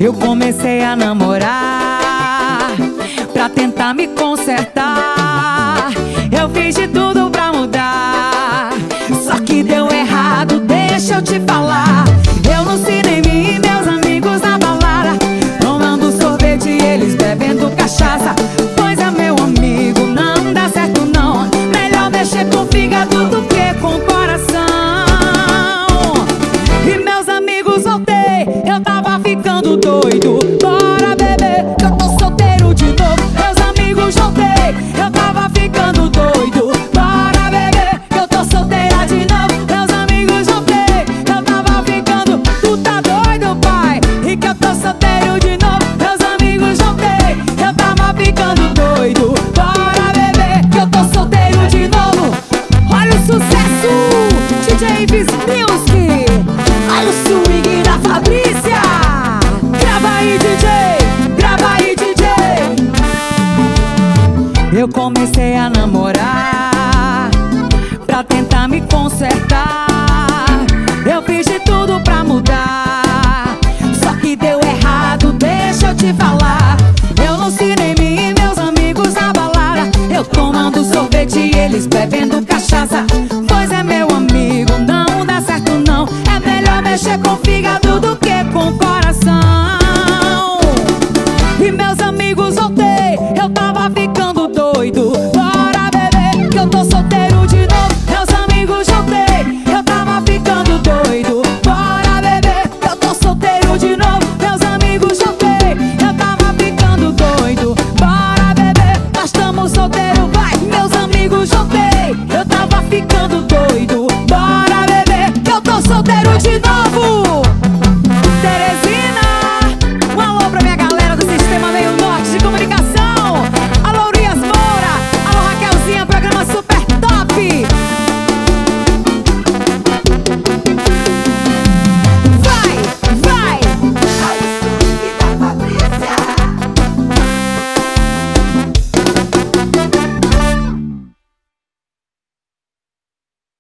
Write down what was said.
Eu comecei a namorar pra tentar me consertar. Eu fiz de tudo pra mudar, só que deu errado, deixa eu te falar. Eu no cinema e meus amigos na balada, tomando sorvete e eles bebendo cachaça. Pois é, meu amigo, não dá certo não. Melhor mexer com o fígado do que com o coração. E meus amigos, voltei, eu tava ficando doido. Bora beber, que eu tô solteiro de novo. Meus amigos, voltei, eu tava ficando doido. Bora beber, que eu tô solteira de novo. Meus amigos, voltei, eu tava ficando. Tu tá doido, pai? E que eu tô solteiro de novo. Meus amigos, voltei, eu tava ficando doido. Bora beber, que eu tô solteiro de novo. Olha o sucesso, DJ Viz Music. Olha o swing da Fabrícia. Grava aí, DJ, grava aí, DJ. Eu comecei a namorar pra tentar me consertar. Eu fiz de tudo pra mudar, só que deu errado, deixa eu te falar. Eu no cinema e meus amigos na balada, eu tomando sorvete e eles bebendo cachaça. Pois é, meu amigo, não dá certo não. É melhor mexer com o fígado